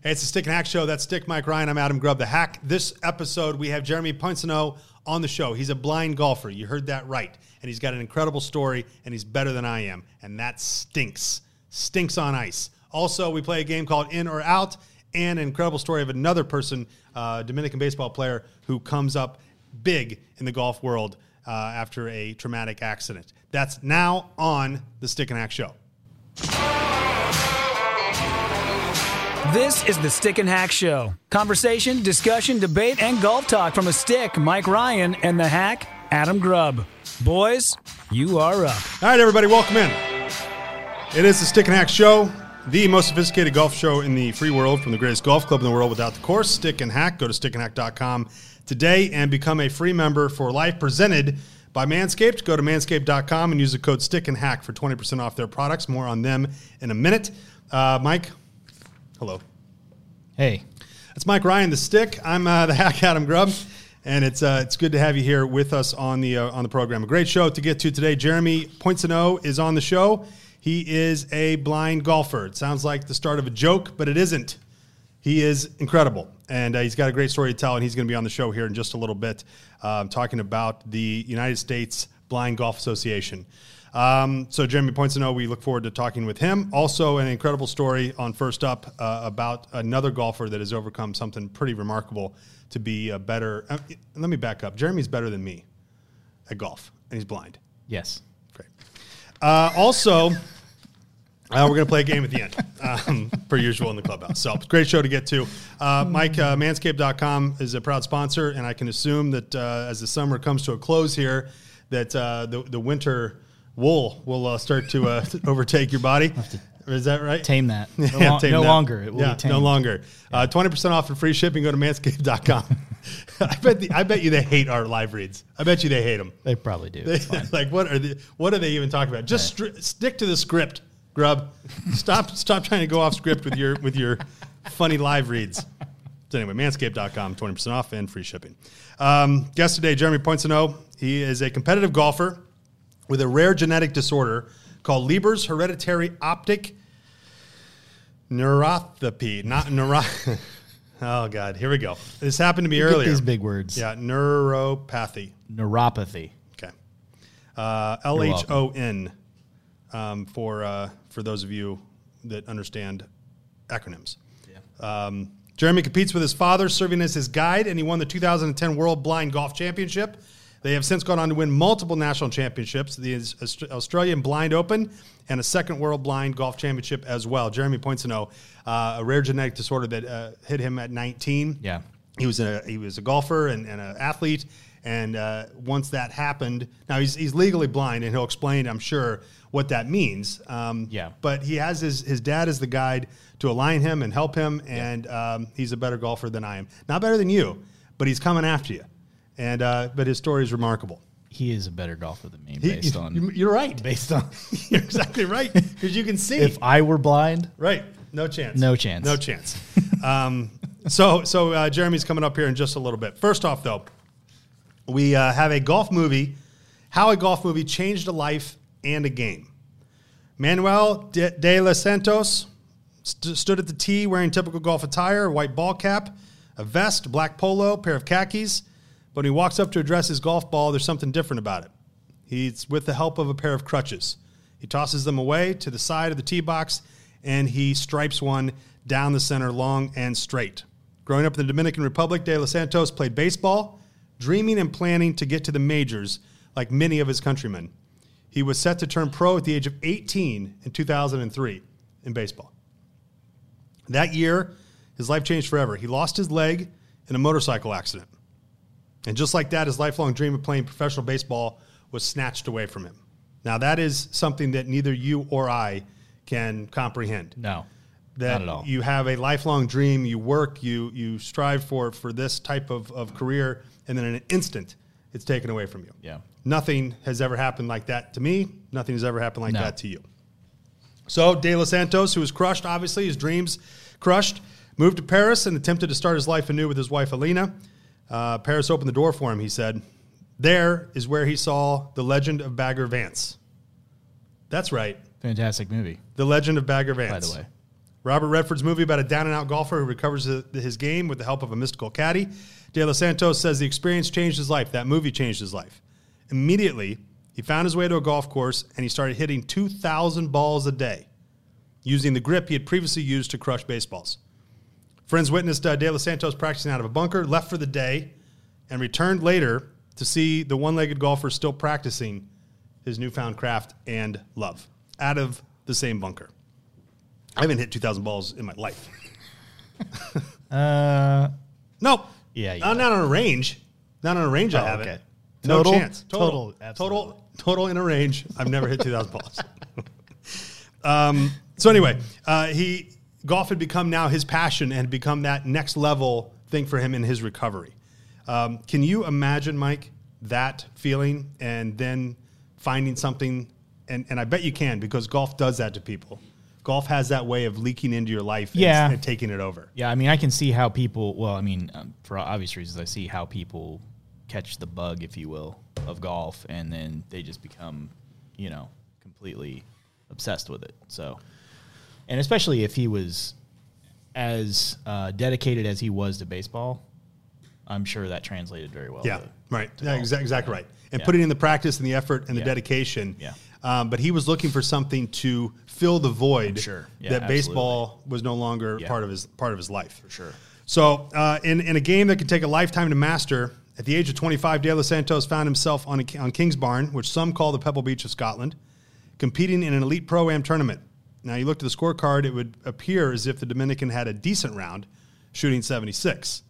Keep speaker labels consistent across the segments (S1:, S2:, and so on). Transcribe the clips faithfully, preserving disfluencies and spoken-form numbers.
S1: Hey, it's the Stick and Hack Show. That's Stick Mike Ryan. I'm Adam Grubb, the Hack. This episode, we have Jeremy Poincenot on the show. He's a blind golfer. You heard that right. And he's got an incredible story, and he's better than I am. And that stinks. Stinks on ice. Also, we play a game called In or Out, and an incredible story of another person, uh, Dominican baseball player, who comes up big in the golf world uh, after a traumatic accident. That's now on the Stick and Hack Show.
S2: This is the Stick and Hack Show. Conversation, discussion, debate, and golf talk from a stick, Mike Ryan, and the hack, Adam Grubb. Boys, you are up.
S1: All right, everybody, welcome in. It is the Stick and Hack Show, the most sophisticated golf show in the free world, from the greatest golf club in the world without the course, Stick and Hack. Go to stick and hack dot com today and become a free member for life, presented by Manscaped. Go to manscaped dot com and use the code Stick and Hack for twenty percent off their products. More on them in a minute. Uh, Mike, hello.
S3: Hey.
S1: That's Mike Ryan, the Stick. I'm uh, the Hack, Adam Grubb, and it's uh, it's good to have you here with us on the uh, on the program. A great show to get to today. Jeremy Poincenot is on the show. He is a blind golfer. It sounds like the start of a joke, but it isn't. He is incredible, and uh, he's got a great story to tell, and he's going to be on the show here in just a little bit, um, talking about the United States Blind Golf Association. Um, so Jeremy Poincenot, we look forward to talking with him. Also, an incredible story on First Up uh, about another golfer that has overcome something pretty remarkable to be a better. Uh, let me back up. Jeremy's better than me at golf, and he's blind.
S3: Yes.
S1: Great. Uh, also, uh, we're going to play a game at the end, um, per usual in the clubhouse. So, great show to get to. Uh, Mike, uh, manscaped dot com is a proud sponsor, and I can assume that uh, as the summer comes to a close here, that uh, the, the winter wool will uh, start to uh, overtake your body. Is that right?
S3: Tame that. No,
S1: yeah,
S3: lo-
S1: tame
S3: no
S1: that.
S3: longer. It will
S1: yeah,
S3: be tamed.
S1: no longer.
S3: Yeah.
S1: Uh, twenty percent off and free shipping. Go to manscaped dot com. I bet the, I bet you they hate our live reads. I bet you they hate them.
S3: They probably do.
S1: They, like, what are the, what are they even talking about? Just
S3: Right.
S1: stri- stick to the script, Grubb. Stop stop trying to go off script with your with your funny live reads. So anyway, manscaped dot com, twenty percent off and free shipping. Um, guest today, Jeremy Poincenot. He is a competitive golfer with a rare genetic disorder called Leber's hereditary optic neuropathy. Not neuro. Oh God, here we go. This happened to me
S3: You
S1: earlier.
S3: Get these big words.
S1: Yeah, neuropathy.
S3: Neuropathy.
S1: Okay. Uh, L H O N um, for uh, for those of you that understand acronyms. Yeah. Um, Jeremy competes with his father, serving as his guide, and he won the two thousand ten World Blind Golf Championship. They have since gone on to win multiple national championships, the Australian Blind Open and a second World Blind Golf Championship as well. Jeremy Poincenot, uh, a rare genetic disorder that uh, hit him at nineteen.
S3: Yeah.
S1: He was a he was a golfer and, and an athlete, and uh, once that happened, now he's he's legally blind, and he'll explain, I'm sure, what that means. Um,
S3: Yeah.
S1: But he has his his dad as the guide to align him and help him, and
S3: Yeah.
S1: um, he's a better golfer than I am. Not better than you, but he's coming after you. And uh, but his story is remarkable.
S3: He is a better golfer than me,
S1: He-
S3: based
S1: you-
S3: on.
S1: you're right.
S3: Based on.
S1: You're exactly right, because you can see.
S3: If I were blind,
S1: Right. No chance.
S3: No chance.
S1: No chance. um, so so uh, Jeremy's coming up here in just a little bit. First off, though, we uh, have a golf movie, how a golf movie changed a life and a game. Manuel de, de los Santos st- stood at the tee wearing typical golf attire, a white ball cap, a vest, black polo, pair of khakis. But when he walks up to address his golf ball, there's something different about it. He's with the help of a pair of crutches. He tosses them away to the side of the tee box, and he stripes one down the center long and straight. Growing up in the Dominican Republic, De Los Santos played baseball, dreaming and planning to get to the majors like many of his countrymen. He was set to turn pro at the age of eighteen in two thousand three in baseball. That year, his life changed forever. He lost his leg in a motorcycle accident. And just like that, his lifelong dream of playing professional baseball was snatched away from him. Now, that is something that neither you or I can comprehend.
S3: no.
S1: That
S3: Not at all.
S1: you have a lifelong dream, you work, you you strive for for this type of, of career, and then in an instant, it's taken away from you.
S3: Yeah.
S1: Nothing has ever happened like that to me. Nothing has ever happened like
S3: No.
S1: that to you. So De Los Santos, who was crushed, obviously, his dreams crushed, moved to Paris and attempted to start his life anew with his wife, Alina. Uh, Paris opened the door for him, he said. There is where he saw The Legend of Bagger Vance. That's right.
S3: Fantastic movie,
S1: The Legend of Bagger Vance.
S3: by the way.
S1: Robert Redford's movie about a down-and-out golfer who recovers his game with the help of a mystical caddy. De Los Santos says the experience changed his life. That movie changed his life. Immediately, he found his way to a golf course, and he started hitting two thousand balls a day using the grip he had previously used to crush baseballs. Friends witnessed uh, De Los Santos practicing out of a bunker, left for the day, and returned later to see the one-legged golfer still practicing his newfound craft and love out of the same bunker. I haven't hit two thousand balls in my life.
S3: Uh,
S1: nope.
S3: Yeah, you
S1: Not, not on a range. Not on a range, I
S3: Oh,
S1: haven't.
S3: okay.
S1: No
S3: Total?
S1: chance.
S3: Total,
S1: Total.
S3: absolutely.
S1: Total. Total in a range. I've never hit two thousand balls. um, so anyway, uh, he golf had become now his passion and had become that next level thing for him in his recovery. Um, can you imagine, Mike, that feeling and then finding something? And, and I bet you can, because golf does that to people. Golf has that way of leaking into your life and,
S3: Yeah.
S1: and taking it over.
S3: yeah, I mean, I can see how people, well, I mean, um, for obvious reasons, I see how people catch the bug, if you will, of golf, and then they just become, you know, completely obsessed with it. So, and especially if he was as uh, dedicated as he was to baseball, I'm sure that translated very well.
S1: Yeah,
S3: to,
S1: right.
S3: to
S1: Yeah,
S3: golf.
S1: exa- exactly right. And
S3: Yeah.
S1: putting in the practice and the effort and the
S3: Yeah.
S1: dedication.
S3: Yeah.
S1: Um, but he was looking for something to fill the void
S3: Sure. Yeah,
S1: that
S3: absolutely.
S1: baseball was no longer
S3: Yeah.
S1: part of his part of his life.
S3: For sure.
S1: So, uh, in in a game that can take a lifetime to master, at the age of twenty-five, De Los Santos found himself on a, on Kingsbarn, which some call the Pebble Beach of Scotland, competing in an elite pro-am tournament. Now, you looked at the scorecard; it would appear as if the Dominican had a decent round, shooting seventy-six.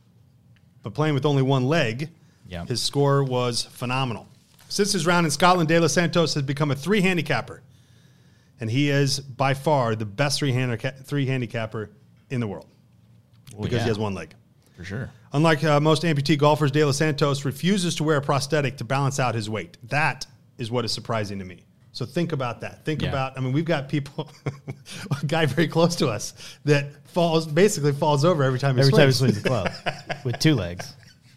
S1: But playing with only one leg,
S3: Yeah.
S1: his score was phenomenal. Since his round in Scotland, De Los Santos has become a three handicapper, and he is by far the best three handica- three handicapper in the world
S3: Well,
S1: because
S3: yeah,
S1: he has one leg.
S3: for sure.
S1: Unlike uh, most amputee golfers, De Los Santos refuses to wear a prosthetic to balance out his weight. That is what is surprising to me. So think about that. Think
S3: Yeah.
S1: about, I mean, we've got people, a guy very close to us that falls, basically falls over every time he
S3: Every time he
S1: swings.
S3: swings the club with two legs.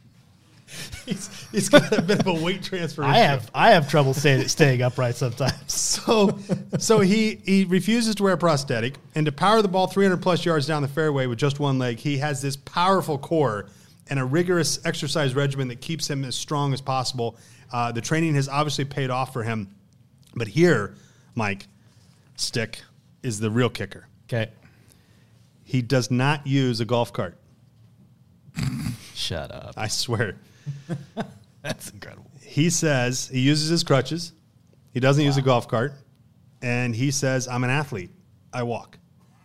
S1: he's, he's got a bit of a weight transfer
S3: I
S1: issue.
S3: have I have trouble staying staying upright sometimes.
S1: So, so he he refuses to wear a prosthetic, and to power the ball three hundred plus yards down the fairway with just one leg, he has this powerful core and a rigorous exercise regimen that keeps him as strong as possible. Uh, the training has obviously paid off for him, but here, Mike, stick is the real kicker.
S3: Okay.
S1: He does not use a golf cart.
S3: Shut up.
S1: I swear.
S3: That's incredible.
S1: He says he uses his crutches. He doesn't use a golf cart. And he says, I'm an athlete. I walk.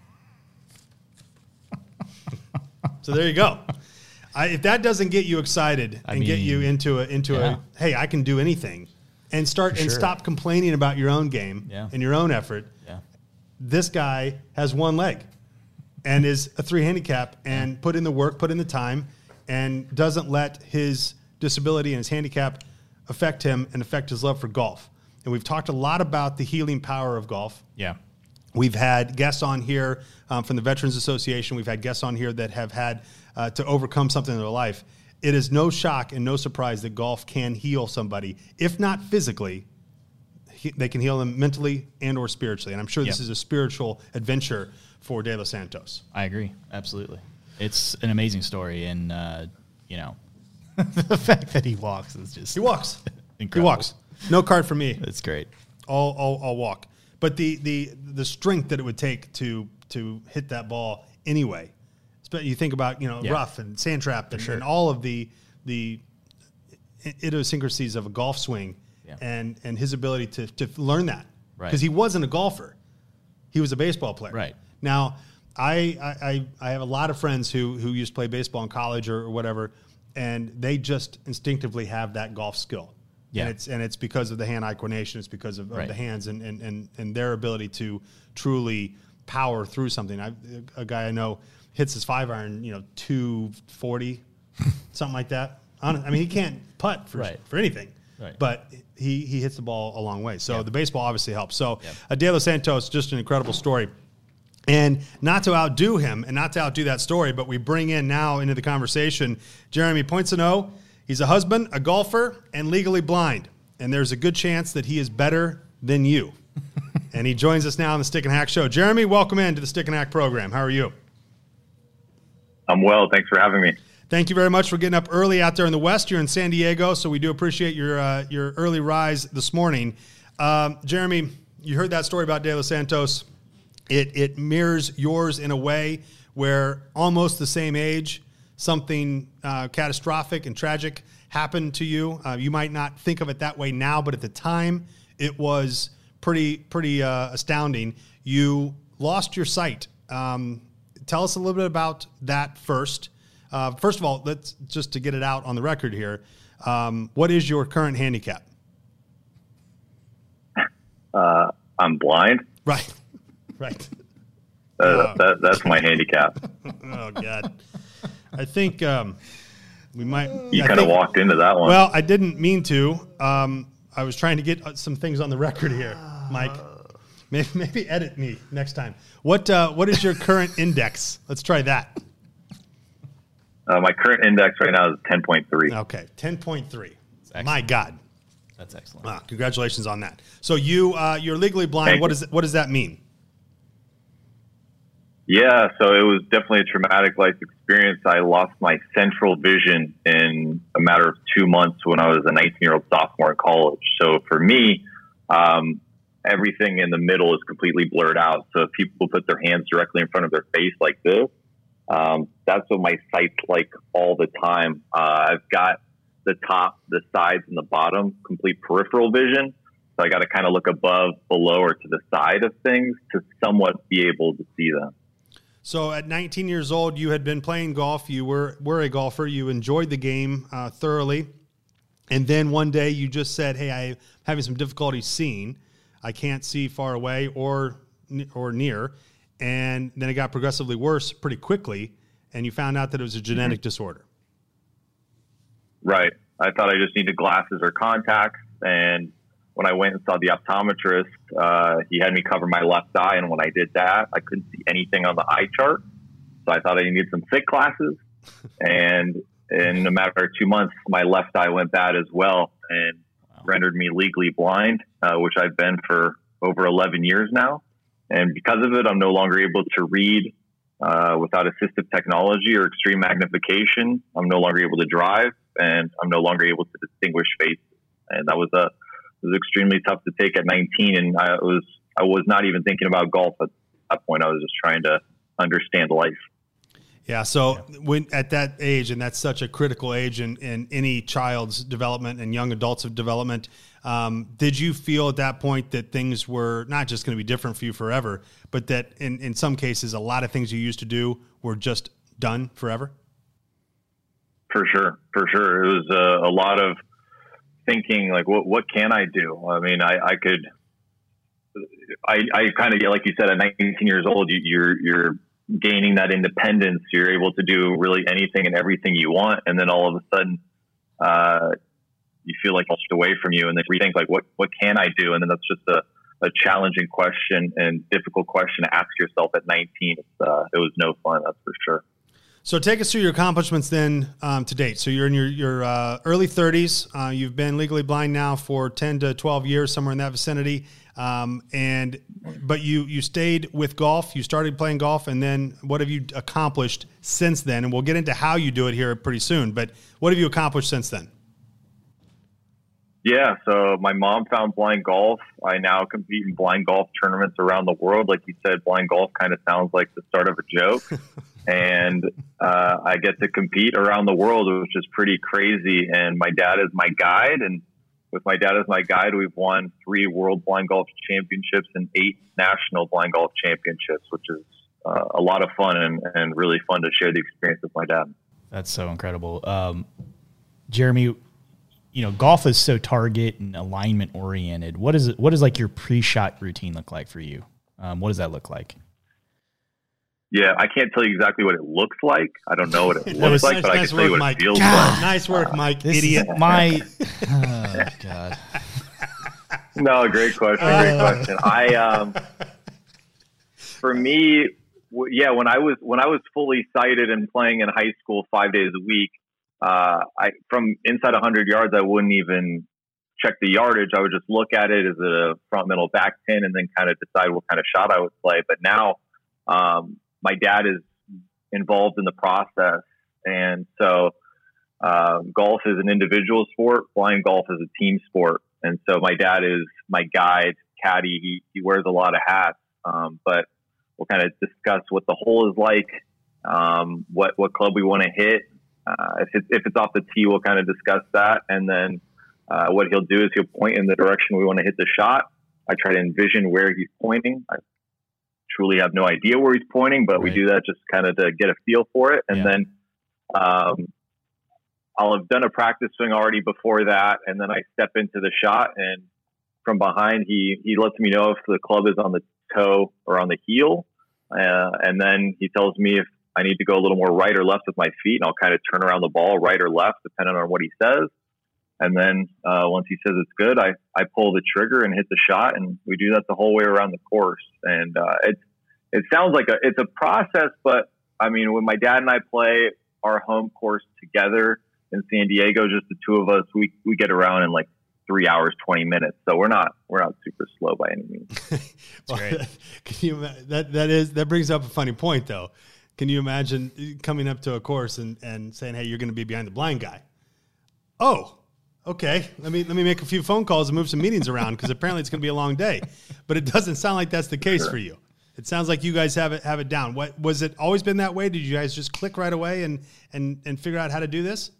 S1: So there you go. I, if that doesn't get you excited
S3: I
S1: and get
S3: mean,
S1: you into a into
S3: yeah.
S1: a hey, I can do anything, and start
S3: For
S1: and
S3: sure.
S1: stop complaining about your own game
S3: Yeah.
S1: and your own effort.
S3: Yeah.
S1: This guy has one leg and is a three handicap and put in the work, put in the time, and doesn't let his disability and his handicap affect him and affect his love for golf. And we've talked a lot about the healing power of golf.
S3: Yeah.
S1: We've had guests on here um, from the Veterans Association. We've had guests on here that have had uh, to overcome something in their life. It is no shock and no surprise that golf can heal somebody, if not physically. He, they can heal them mentally and or spiritually. And I'm sure this
S3: Yeah.
S1: is a spiritual adventure for De Los Santos.
S3: I agree. Absolutely. It's an amazing story. And, uh, you know, the fact that he walks is just
S1: He walks.
S3: incredible.
S1: He walks. No cart for me.
S3: It's great.
S1: I'll, I'll, I'll walk. But the, the the strength that it would take to to hit that ball anyway. Spe- You think about, you know,
S3: Yeah.
S1: rough and sand trap and,
S3: sure.
S1: and all of the the idiosyncrasies of a golf swing
S3: Yeah.
S1: and, and his ability to, to learn that.
S3: Right.
S1: Because he wasn't a golfer. He was a baseball player.
S3: Right.
S1: Now, I, I, I I have a lot of friends who, who used to play baseball in college or, or whatever, and they just instinctively have that golf skill.
S3: Yeah.
S1: And it's and it's because of the hand-eye coordination. It's because of, of
S3: Right.
S1: the hands and, and, and, and their ability to truly power through something. I, a guy I know hits his five iron, you know, two forty, something like that. I don't- I mean, he can't putt for
S3: Right.
S1: for anything,
S3: Right.
S1: but he he hits the ball a long way. So
S3: Yeah.
S1: the baseball obviously helps. So
S3: Yeah.
S1: uh, De Los Santos, just an incredible story. And not to outdo him and not to outdo that story, but we bring in now into the conversation Jeremy Poincenot. He's a husband, a golfer, and legally blind. And there's a good chance that he is better than you. and he joins us now on the Stick and Hack Show. Jeremy, welcome in to the Stick and Hack program. How are you?
S4: I'm well. Thanks for having me.
S1: Thank you very much for getting up early out there in the West. You're in San Diego, so we do appreciate your uh, your early rise this morning. Um, Jeremy, you heard that story about De Los Santos. It it mirrors yours in a way where almost the same age, something uh, catastrophic and tragic happened to you. Uh, you might not think of it that way now, but at the time, it was pretty pretty uh, astounding. You lost your sight. Um, tell us a little bit about that first. Uh, first of all, let's just to get it out on the record here. Um, what is your current handicap?
S4: Uh, I'm blind.
S1: Right, right.
S4: Uh, uh, that, that's my handicap.
S1: Oh God, I think um, we might.
S4: You
S1: I
S4: kind of
S1: think,
S4: walked into that one.
S1: Well, I didn't mean to. Um, I was trying to get some things on the record here, Mike. Maybe, maybe edit me next time. What uh, What is your current index? Let's try that.
S4: Uh, my current index right now is ten point three.
S1: Okay, ten point three. My God.
S3: That's excellent.
S1: Ah, congratulations on that. So you uh, you're legally blind.
S4: Thank
S1: What
S4: you.
S1: does what does that mean?
S4: Yeah, so it was definitely a traumatic life experience. I lost my central vision in a matter of two months when I was a nineteen-year-old sophomore in college. So for me, um, everything in the middle is completely blurred out. So if people put their hands directly in front of their face like this, um, that's what my sight's like all the time. Uh, I've got the top, the sides, and the bottom complete peripheral vision. So I got to kind of look above, below, or to the side of things to somewhat be able to see them.
S1: So at nineteen years old, you had been playing golf. You were were a golfer. You enjoyed the game uh, thoroughly. And then one day you just said, hey, I'm having some difficulty seeing. I can't see far away or or near. And then it got progressively worse pretty quickly. And you found out that it was a genetic mm-hmm. disorder.
S4: Right. I thought I just needed glasses or contacts. And when I went and saw the optometrist, uh, he had me cover my left eye. And when I did that, I couldn't see anything on the eye chart. So I thought I needed some thick glasses. And in a matter of two months, my left eye went bad as well and wow. rendered me legally blind, uh, which I've been for over eleven years now. And because of it, I'm no longer able to read uh, without assistive technology or extreme magnification. I'm no longer able to drive, and I'm no longer able to distinguish faces. And that was a it was extremely tough to take at nineteen, and I was I was not even thinking about golf at that point. I was just trying to understand life.
S1: Yeah, so when at that age, and that's such a critical age in, in any child's development and young adults' development, um, did you feel at that point that things were not just going to be different for you forever, but that in, in some cases, a lot of things you used to do were just done forever?
S4: For sure, for sure. It was a, a lot of thinking, like, what what can I do? I mean, I, I could, I, I kind of, like you said, at nineteen years old, you, you're you're gaining that independence. You're able to do really anything and everything you want, and then all of a sudden, uh, you feel like it's away from you, and then you think, like, what what can I do? And then that's just a, a challenging question and difficult question to ask yourself at nineteen. It's, uh, it was no fun, that's for sure.
S1: So take us through your accomplishments then um, to date. So you're in your, your uh, early thirties. Uh, you've been legally blind now for ten to twelve years, somewhere in that vicinity. Um, and but you you stayed with golf. You started playing golf, and then what have you accomplished since then? And we'll get into how you do it here pretty soon. But what have you accomplished since then?
S4: Yeah, so my mom found blind golf. I now compete in blind golf tournaments around the world. Like you said, blind golf kind of sounds like the start of a joke. And uh, I get to compete around the world, which is pretty crazy. And my dad is my guide. And with my dad as my guide, we've won three World Blind Golf Championships and eight National Blind Golf Championships, which is uh, a lot of fun and, and really fun to share the experience with my dad.
S3: That's so incredible. Um, Jeremy, you know, golf is so target and alignment oriented. What is it? What does like your pre-shot routine look like for you? Um, what does that look like?
S4: Yeah, I can't tell you exactly what it looks like. I don't know what it looks
S1: was,
S4: like,
S1: nice,
S4: but
S1: nice
S4: I can tell
S1: work,
S4: you what
S1: Mike.
S4: it feels
S1: God,
S4: like.
S1: Nice work, Mike.
S3: This
S1: Idiot.
S3: Is my oh, God.
S4: No, great question. Great question. I, um, for me, w- yeah, when I was when I was fully sighted and playing in high school five days a week, uh, I from inside a hundred yards, I wouldn't even check the yardage. I would just look at it as a front, middle, back pin, and then kind of decide what kind of shot I would play. But now um, my dad is involved in the process, and so uh, golf is an individual sport. Blind golf is a team sport, and so my dad is my guide, caddy. He he wears a lot of hats, um, but we'll kind of discuss what the hole is like, um, what what club we want to hit. Uh, if it's if it's off the tee, we'll kind of discuss that, and then uh, what he'll do is he'll point in the direction we want to hit the shot. I try to envision where he's pointing. I truly have no idea where he's pointing, but right. we do that just kind of to get a feel for it, and yeah. then um, I'll have done a practice swing already before that, and then I step into the shot, and from behind he he lets me know if the club is on the toe or on the heel, uh, and then he tells me if I need to go a little more right or left with my feet, and I'll kind of turn around the ball right or left, depending on what he says. And then uh, once he says it's good, I, I pull the trigger and hit the shot, and we do that the whole way around the course. And uh, it it sounds like a it's a process, but I mean, when my dad and I play our home course together in San Diego, just the two of us, we we get around in like three hours, twenty minutes. So we're not we're not super slow by any means.
S1: Well, great. Can you that that is that brings up a funny point though. Can you imagine coming up to a course and, and saying, hey, you're going to be behind the blind guy? Oh, okay. Let me let me make a few phone calls and move some meetings around because apparently it's going to be a long day. But it doesn't sound like that's the case sure. for you. It sounds like you guys have it have it down. What was it always been that way? Did you guys just click right away and and and figure out how to do this?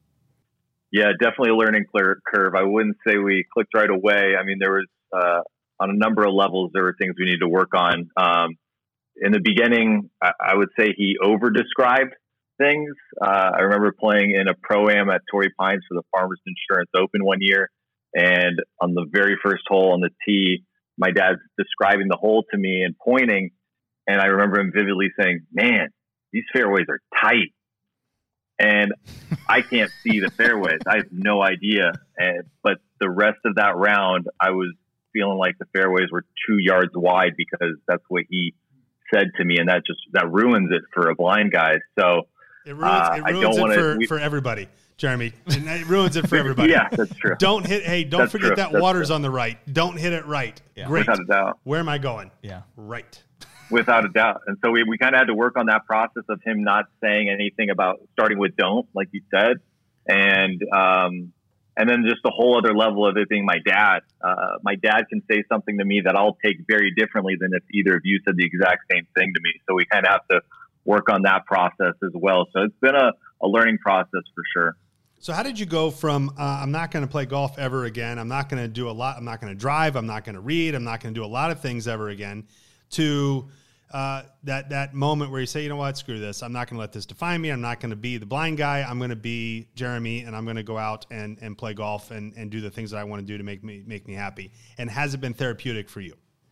S4: Yeah, definitely a learning curve. I wouldn't say we clicked right away. I mean, there was uh, on a number of levels there were things we needed to work on. Um, In the beginning, I would say he over-described things. Uh, I remember playing in a Pro-Am at Torrey Pines for the Farmers Insurance Open one year. And on the very first hole on the tee, my dad's describing the hole to me and pointing. And I remember him vividly saying, man, these fairways are tight. And I can't see the fairways. I have no idea. And, but the rest of that round, I was feeling like the fairways were two yards wide because that's what he said to me, and that just that ruins it for a blind guy. So
S1: it ruins, uh, it ruins I don't it wanna, for, we, for everybody, Jeremy. It ruins it for everybody.
S4: Yeah, that's true.
S1: Don't hit. Hey, don't that's forget true. that that's water's true. on the right. Don't hit it right. Yeah. Great.
S4: Without a doubt.
S1: Where am I going?
S3: Yeah,
S1: right.
S4: Without a doubt. And so we, we kind of had to work on that process of him not saying anything about starting with don't, like you said, and um, and then just a whole other level of it being my dad. Uh, my dad can say something to me that I'll take very differently than if either of you said the exact same thing to me. So we kind of have to work on that process as well. So it's been a, a learning process for sure.
S1: So how did you go from, uh, I'm not going to play golf ever again, I'm not going to do a lot, I'm not going to drive, I'm not going to read, I'm not going to do a lot of things ever again, to uh, that that moment where you say, you know what, screw this. I'm not going to let this define me. I'm not going to be the blind guy. I'm going to be Jeremy, and I'm going to go out and, and play golf and, and do the things that I want to do to make me make me happy. And has it been therapeutic for you?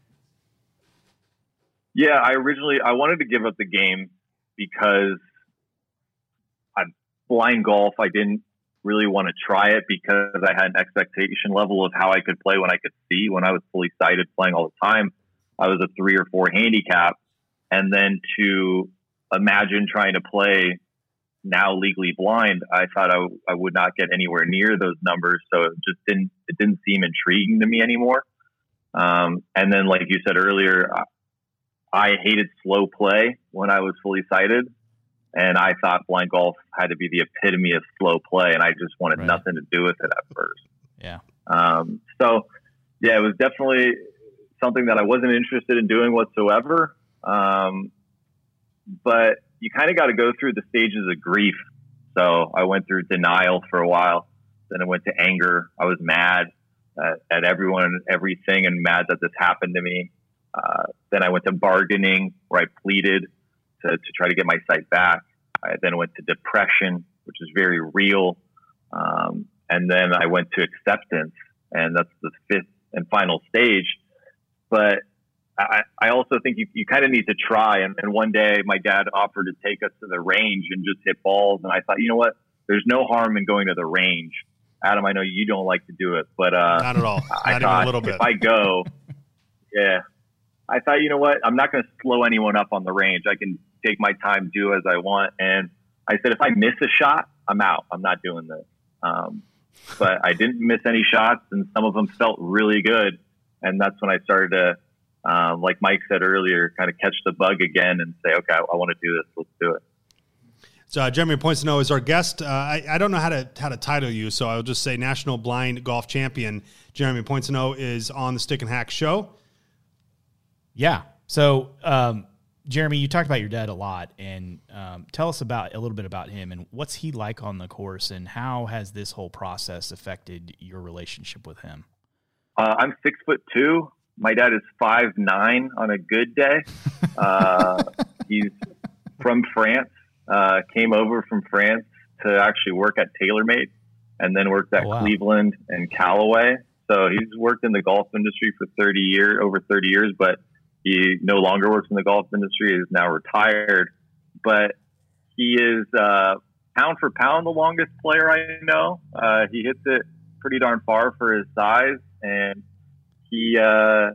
S4: Yeah, I originally I wanted to give up the game because I blind golf. I didn't really want to try it because I had an expectation level of how I could play when I could see. When I was fully sighted playing all the time, I was a three or four handicap. And then to imagine trying to play now legally blind, I thought I, w- I would not get anywhere near those numbers. So it just didn't, it didn't seem intriguing to me anymore. Um, and then, like you said earlier, I, I hated slow play when I was fully sighted. And I thought blind golf had to be the epitome of slow play. And I just wanted right. nothing to do with it at first.
S3: Yeah.
S4: Um, so yeah, it was definitely something that I wasn't interested in doing whatsoever. Um, but you kind of got to go through the stages of grief. So I went through denial for a while. Then I went to anger. I was mad at, at everyone and everything and mad that this happened to me. Uh, then I went to bargaining where I pleaded to, to try to get my sight back. I then went to depression, which is very real. Um, and then I went to acceptance, and that's the fifth and final stage. But I, I also think you, you kind of need to try. And, and one day my dad offered to take us to the range and just hit balls. And I thought, you know what? There's no harm in going to the range. Adam, I know you don't like to do it, but uh,
S1: not at all.
S4: I
S1: not
S4: thought
S1: even a little bit.
S4: If I go, yeah, I thought, you know what? I'm not going to slow anyone up on the range. I can take my time, do as I want. And I said, if I miss a shot, I'm out. I'm not doing this. Um, but I didn't miss any shots, and some of them felt really good. And that's when I started to, um, like Mike said earlier, kind of catch the bug again and say, okay, I, I want to do this. Let's do it.
S1: So uh, Jeremy Points to Know is our guest. Uh, I, I don't know how to how to title you, so I'll just say National Blind Golf Champion Jeremy Points to Know is on the Stick and Hack show.
S3: Yeah. So, um, Jeremy, you talked about your dad a lot, and um, tell us about a little bit about him and what's he like on the course, and how has this whole process affected your relationship with him?
S4: Uh, I'm six foot two. My dad is five nine on a good day. Uh, he's from France. Uh, came over from France to actually work at TaylorMade, and then worked at
S3: oh, wow.
S4: Cleveland and Callaway. So he's worked in the golf industry for thirty years, over thirty years, but he no longer works in the golf industry. He is now retired, but he is uh, pound for pound the longest player I know. Uh, he hits it pretty darn far for his size, and he uh,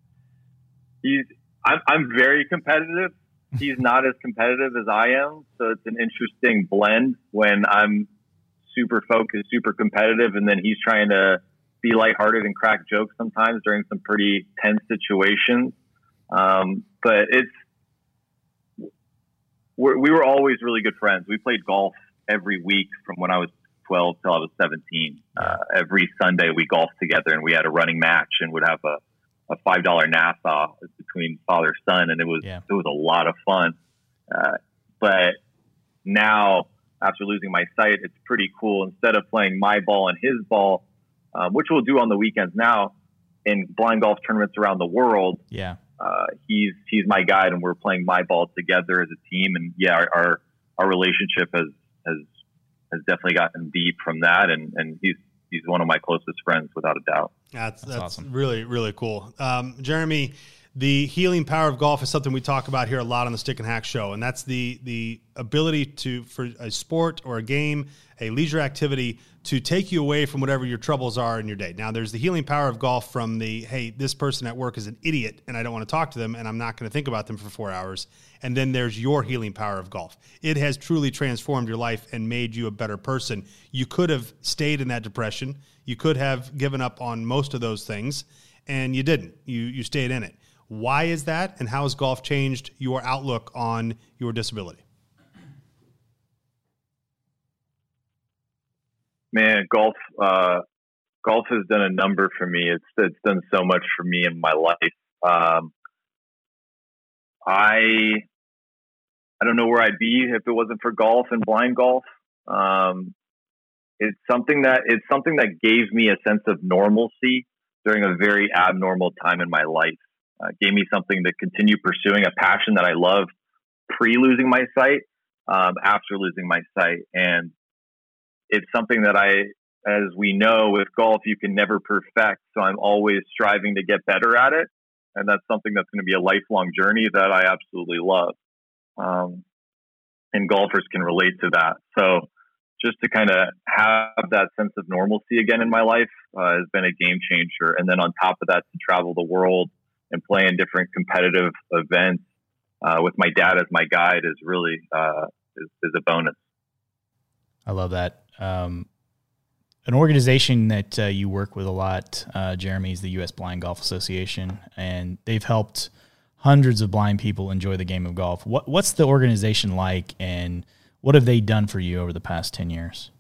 S4: he's. I'm, I'm very competitive. He's not as competitive as I am, so it's an interesting blend when I'm super focused, super competitive, and then he's trying to be lighthearted and crack jokes sometimes during some pretty tense situations. Um, but it's we're, we were always really good friends. We played golf every week from when I was twelve till I was seventeen. Uh, every Sunday we golfed together, and we had a running match and would have a a five dollar Nassau between father son, and it was
S3: yeah.
S4: it was a lot of fun. Uh, but now, after losing my sight, it's pretty cool. Instead of playing my ball and his ball, um, which we'll do on the weekends now in blind golf tournaments around the world,
S3: yeah,
S4: uh, he's he's my guide, and we're playing my ball together as a team. And yeah, our our, our relationship has has has definitely gotten deep from that, and and he's he's one of my closest friends without a doubt.
S1: That's, that's,
S3: that's awesome.
S1: Really, really cool. Um, Jeremy, the healing power of golf is something we talk about here a lot on the Stick and Hack show. And that's the, the ability to, for a sport or a game, a leisure activity, to take you away from whatever your troubles are in your day. Now, there's the healing power of golf from the, hey, this person at work is an idiot and I don't want to talk to them and I'm not going to think about them for four hours. And then there's your healing power of golf. It has truly transformed your life and made you a better person. You could have stayed in that depression. You could have given up on most of those things, and you didn't. You you stayed in it. Why is that, and how has golf changed your outlook on your disability?
S4: Man, golf uh, golf has done a number for me. It's it's done so much for me in my life. Um, I I don't know where I'd be if it wasn't for golf and blind golf. Um, it's something that it's something that gave me a sense of normalcy during a very abnormal time in my life. Uh, gave me something to continue pursuing, a passion that I loved pre losing my sight, um, after losing my sight, and it's something that I, as we know, with golf, you can never perfect. So I'm always striving to get better at it. And that's something that's going to be a lifelong journey that I absolutely love. Um, and golfers can relate to that. So just to kind of have that sense of normalcy again in my life uh, has been a game changer. And then on top of that, to travel the world and play in different competitive events uh, with my dad as my guide is really uh, is, is a bonus.
S3: I love that. Um, an organization that uh, you work with a lot, uh, Jeremy, is the U S Blind Golf Association, and they've helped hundreds of blind people enjoy the game of golf. What, what's the organization like, and what have they done for you over the past ten years?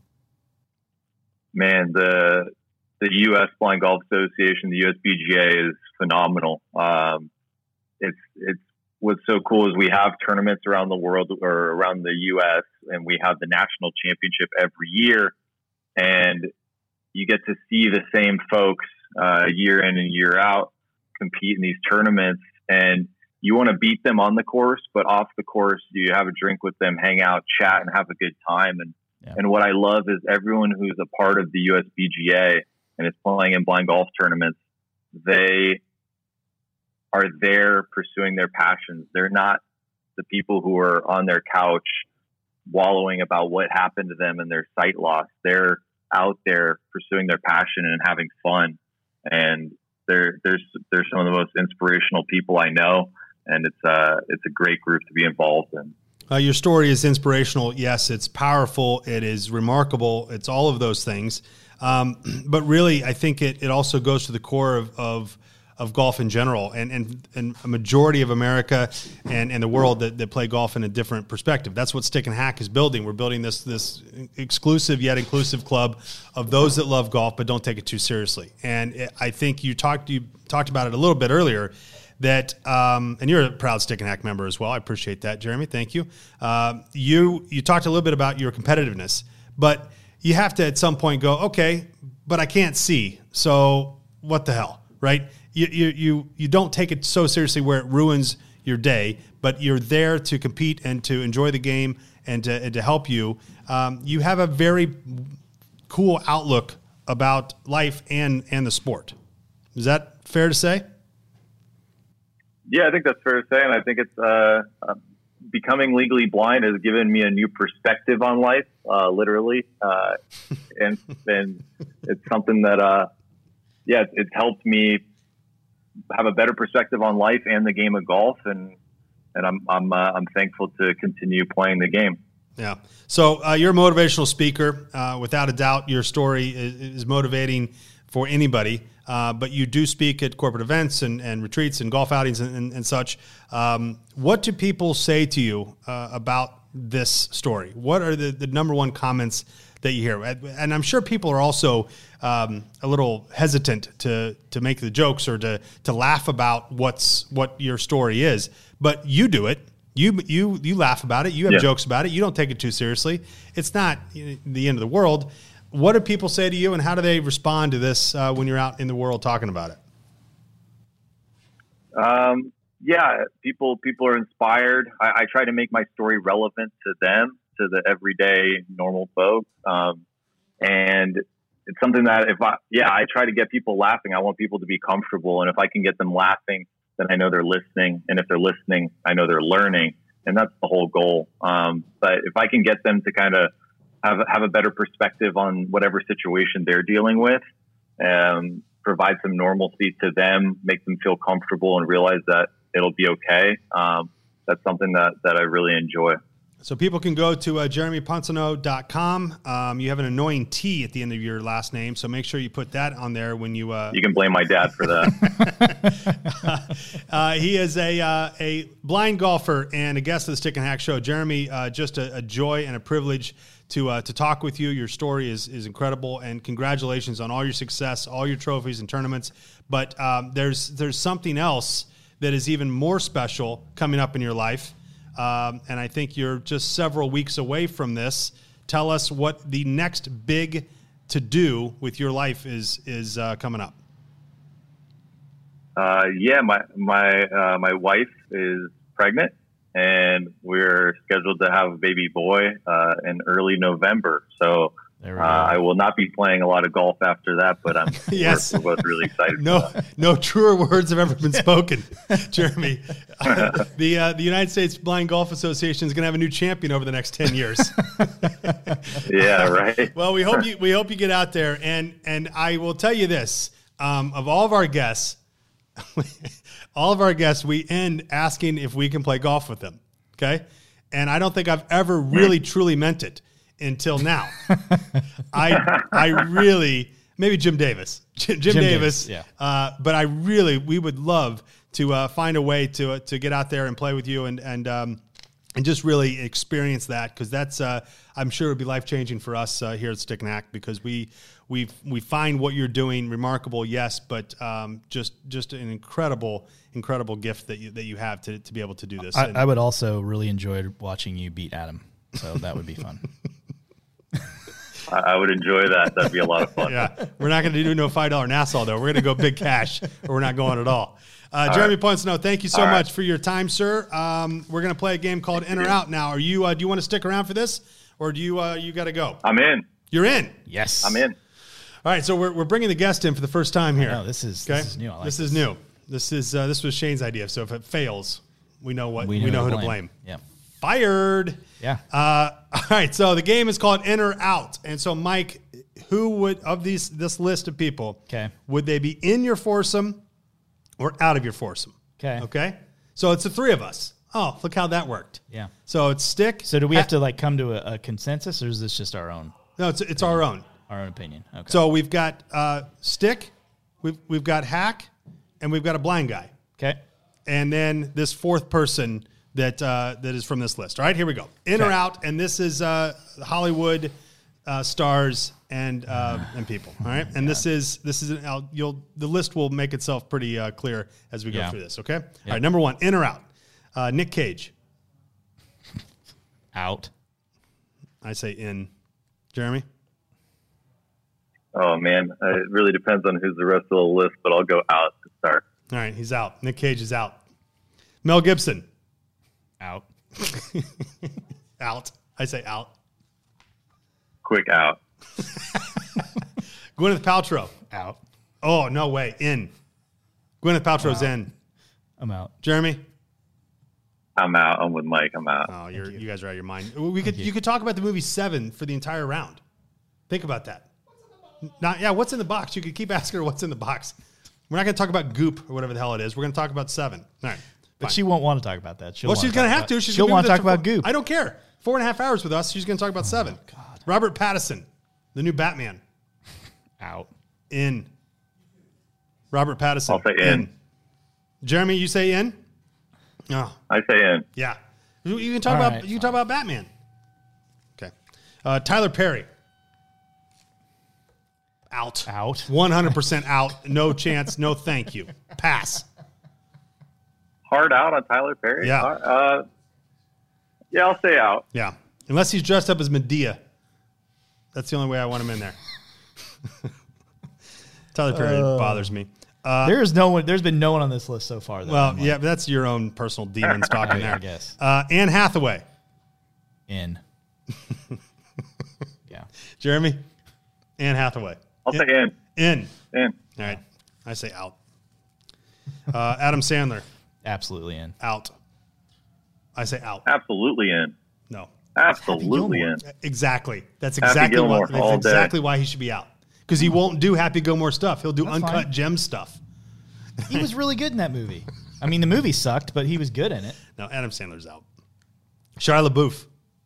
S4: Man, the the U S Blind Golf Association, the U S B G A, is phenomenal. Um, it's it's what's so cool is we have tournaments around the world or around the U S, and we have the national championship every year, and you get to see the same folks uh, year in and year out compete in these tournaments, and you want to beat them on the course, but off the course, you have a drink with them, hang out, chat, and have a good time. And yeah. and what I love is everyone who's a part of the U S B G A and is playing in blind golf tournaments, they are there pursuing their passions. They're not the people who are on their couch wallowing about what happened to them and their sight loss. They're out there pursuing their passion and having fun. And they're, they're, they're some of the most inspirational people I know. And it's uh it's a great group to be involved in.
S1: Uh, your story is inspirational. Yes, it's powerful. It is remarkable. It's all of those things. Um, but really, I think it, it also goes to the core of, of, of golf in general, and, and, and a majority of America and, and the world that, that play golf in a different perspective. That's what Stick and Hack is building. We're building this this exclusive yet inclusive club of those that love golf but don't take it too seriously. And it, I think you talked you talked about it a little bit earlier, that um, and you're a proud Stick and Hack member as well. I appreciate that, Jeremy. Thank you. Uh, you you talked a little bit about your competitiveness, but you have to at some point go, okay, but I can't see, so what the hell, right? You, you you you don't take it so seriously where it ruins your day, but you're there to compete and to enjoy the game and to, and to help you. Um, you have a very cool outlook about life and, and the sport. Is that fair to say?
S4: Yeah, I think that's fair to say, and I think it's uh, uh, becoming legally blind has given me a new perspective on life, uh, literally, uh, and and it's something that, uh, yeah, it's, it's helped me have a better perspective on life and the game of golf, and and I'm I'm uh, I'm thankful to continue playing the game.
S1: Yeah. So uh, you're a motivational speaker, uh, without a doubt. Your story is, is motivating for anybody. Uh, but you do speak at corporate events and, and retreats and golf outings and, and, and such. Um, what do people say to you uh, about this story? What are the, the number one comments that you hear? And I'm sure people are also um, a little hesitant to to make the jokes or to to laugh about what's what your story is. But you do it. You you you laugh about it. You have
S4: yeah.
S1: jokes about it. You don't take it too seriously. It's not the end of the world. What do people say to you, and how do they respond to this uh, when you're out in the world talking about it?
S4: Um, yeah, people people are inspired. I, I try to make my story relevant to them, to the everyday normal folks, um, and it's something that if I yeah I try to get people laughing. I want people to be comfortable, and if I can get them laughing, then I know they're listening, and if they're listening, I know they're learning, and that's the whole goal. Um, but if I can get them to kind of have have a better perspective on whatever situation they're dealing with, um, provide some normalcy to them, make them feel comfortable and realize that it'll be okay. Um, that's something that, that I really enjoy.
S1: So people can go to uh, jeremy ponsono dot com. Um, you have an annoying T at the end of your last name, so make sure you put that on there when you... Uh...
S4: You can blame my dad for
S1: that. uh, he is a uh, a blind golfer and a guest of the Stick and Hack Show. Jeremy, uh, just a, a joy and a privilege to uh, to talk with you. Your story is is incredible, and congratulations on all your success, all your trophies and tournaments. But um, there's there's something else that is even more special coming up in your life. Um, and I think you're just several weeks away from this. Tell us what the next big to do with your life is is uh, coming up.
S4: Uh, yeah, my my uh, my wife is pregnant, and we're scheduled to have a baby boy uh, in early November. So uh, I will not be playing a lot of golf after that, but I'm
S1: yes.
S4: we're, we're both really excited.
S1: No,
S4: for that.
S1: No truer words have ever been spoken, Jeremy. Uh, the uh, the United States Blind Golf Association is going to have a new champion over the next ten years.
S4: Yeah, right.
S1: Well, we hope you we hope you get out there, and and I will tell you this: um, of all of our guests, all of our guests, we end asking if we can play golf with them. Okay, and I don't think I've ever really truly meant it until now. I I really maybe Jim Davis, Jim, Jim, Jim Davis,
S3: Davis yeah.
S1: Uh, but I really we would love to uh, find a way to uh, to get out there and play with you and and um, and just really experience that, because that's uh, I'm sure it would be life changing for us uh, here at Stick and Hack, because we we we find what you're doing remarkable, yes, but um, just just an incredible incredible gift that you that you have to to be able to do this.
S3: I,
S1: and,
S3: I would also really enjoy watching you beat Adam, so that would be fun.
S4: I would enjoy that. That'd be a lot of fun.
S1: Yeah, we're not going to do no five dollar Nassau though. We're going to go big cash, or we're not going at all. Uh, all Jeremy right. Ponsono, thank you so all much right. for your time, sir. Um, we're going to play a game called In or Out now. Are you? Uh, do you want to stick around for this, or do you? Uh, you got to go.
S4: I'm in.
S1: You're in.
S3: Yes,
S4: I'm in.
S1: All right, so we're we're bringing the guest in for the first time here.
S3: No, this is
S1: okay?
S3: this is new. I like
S1: this,
S3: this
S1: is new. This is uh, this was Shane's idea. So if it fails, we know what we know, we know who to blame. blame.
S3: Yeah.
S1: Fired.
S3: Yeah.
S1: Uh, all right. So the game is called In or Out, and so Mike, who would of these this list of people?
S3: Okay.
S1: Would they be in your foursome or out of your foursome?
S3: Okay.
S1: Okay. So it's the three of us. Oh, look how that worked.
S3: Yeah.
S1: So it's Stick.
S3: So do we have to like come to a, a consensus, or is this just our own?
S1: No, it's it's our own.
S3: Our own opinion. Okay.
S1: So we've got uh, Stick, we've we've got Hack, and we've got a blind guy.
S3: Okay.
S1: And then this fourth person that uh, that is from this list. All right, here we go. In
S3: Okay.
S1: or out, and this is uh, Hollywood uh, stars and uh, and people. All right, and this is this is an, I'll, you'll the list will make itself pretty uh, clear as we go
S3: Yeah.
S1: through this. Okay. All right, number one, in or out. Uh, Nick Cage.
S3: Out.
S1: I say in. Jeremy.
S4: Oh man, uh, it really depends on who's the rest of the list, but I'll go out to start.
S1: All right, he's out. Nick Cage is out. Mel Gibson.
S3: Out.
S1: Out. I say out.
S4: Quick out.
S1: Gwyneth Paltrow.
S3: Out.
S1: Oh, no way. In. Gwyneth Paltrow's in.
S3: I'm out.
S1: Jeremy?
S4: I'm out. I'm with Mike. I'm out.
S1: Oh, you're, you guys are out of your mind. We could you could talk about the movie Seven for the entire round. Think about that. Not yeah. What's in the box? You could keep asking her what's in the box. We're not going to talk about Goop or whatever the hell it is. We're going to talk about Seven. All right.
S3: But
S1: fine.
S3: she won't want to talk about that. She'll
S1: well,
S3: wanna
S1: she's going to
S3: talk
S1: have
S3: about-
S1: to. She's
S3: she'll
S1: gonna
S3: want
S1: be
S3: to
S1: with
S3: talk
S1: us
S3: about
S1: for four-
S3: Goop.
S1: I don't care. Four and a half hours with us. She's going to talk about Seven.
S3: God.
S1: Robert Pattinson, the new Batman.
S3: Out.
S1: In. Robert Pattinson.
S4: I'll say in.
S1: Jeremy, you say in? Oh,
S4: I say in.
S1: yeah. You you can talk
S3: All
S1: about
S3: right,
S1: you can talk about Batman. Okay. Uh, Tyler Perry. Out.
S3: Out.
S1: one hundred percent out. No chance. No thank you. Pass.
S4: Hard out on Tyler Perry?
S1: Yeah.
S4: Uh, yeah, I'll say out.
S1: Yeah. Unless he's dressed up as Medea. That's the only way I want him in there. Tyler Perry
S3: Uh,
S1: bothers me. Uh,
S3: There is no one. There's been no one on this list so far. That
S1: well,
S3: I'm like,
S1: yeah, but that's your own personal demons talking
S3: yeah,
S1: there.
S3: I guess.
S1: Uh, Anne Hathaway.
S3: In. Yeah.
S1: Jeremy? Anne Hathaway.
S4: I'll say in.
S1: In.
S4: In.
S1: All right. I say out. Uh, Adam Sandler.
S3: Absolutely in.
S1: Out. I say out.
S4: Absolutely in.
S1: No.
S4: Absolutely in.
S1: Exactly. That's
S4: Happy
S1: exactly why.
S4: Gilmore
S1: That's
S4: all
S1: exactly
S4: day.
S1: why he should be out. Because he won't do Happy Gilmore stuff. He'll do
S3: That's
S1: uncut
S3: fine.
S1: gem stuff.
S3: He was really good in that movie. I mean, the movie sucked, but he was good in it.
S1: No, Adam Sandler's out. Shia LaBeouf.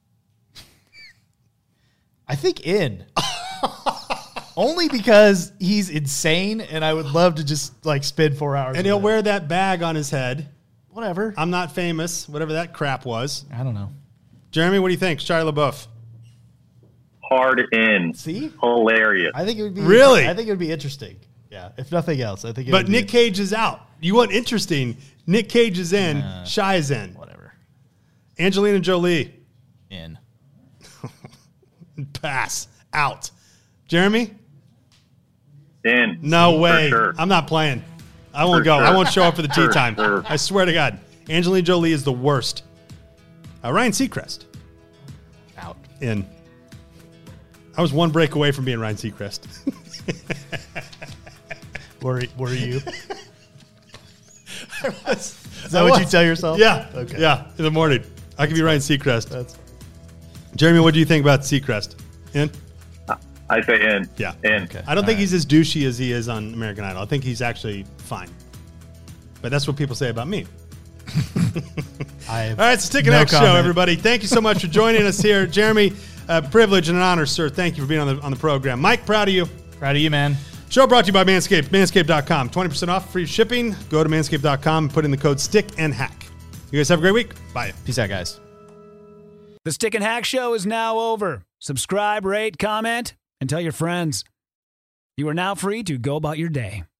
S3: I think in. Only because he's insane, and I would love to just like spend four hours.
S1: And
S3: with
S1: he'll
S3: him.
S1: wear that bag on his head.
S3: whatever.
S1: I'm not famous. Whatever that crap was.
S3: I don't know.
S1: Jeremy, what do you think? Shia LaBeouf.
S4: Hard in.
S3: See,
S4: Hilarious.
S3: I think it would be
S1: Really?
S3: I think it would be interesting. Yeah, if nothing else, I think. It
S1: But
S3: would
S1: Nick
S3: be,
S1: Cage is out. You want interesting. Nick Cage is in.
S3: Uh,
S1: Shia is in.
S3: whatever.
S1: Angelina Jolie.
S3: In.
S1: Pass. Out. Jeremy?
S4: In.
S1: No
S4: For
S1: way.
S4: sure.
S1: I'm not playing. I won't
S4: For
S1: go. I
S4: sure.
S1: won't show up for the tea
S4: For
S1: time.
S4: sure.
S1: I swear to God. Angelina Jolie is the worst. Uh, Ryan Seacrest.
S3: Out.
S1: In. I was one break away from being Ryan Seacrest.
S3: Were Were you?
S1: Is
S3: Is that what you tell yourself?
S1: Yeah.
S3: Okay.
S1: Yeah. In the morning. I could be Ryan Seacrest.
S3: That's
S1: Jeremy, what do you think about Seacrest? In?
S4: I say in.
S1: Yeah.
S4: In.
S3: Okay.
S1: I don't think
S3: All
S1: he's as douchey as he is on American Idol. I think he's actually fine. But that's what people say about me.
S3: I have
S1: All right, it's a Stick and
S3: no
S1: X show,
S3: comment.
S1: everybody. Thank you so much for joining us here. Jeremy, a privilege and an honor, sir. Thank you for being on the on the program. Mike, proud of you.
S3: Proud of you, man.
S1: Show brought to you by Manscaped, manscaped dot com. twenty percent off, free shipping. Go to manscaped dot com and put in the code STICK and HACK. You guys have a great week. Bye.
S3: Peace out, guys.
S2: The Stick and Hack Show is now over. Subscribe, rate, comment, and tell your friends. You are now free to go about your day.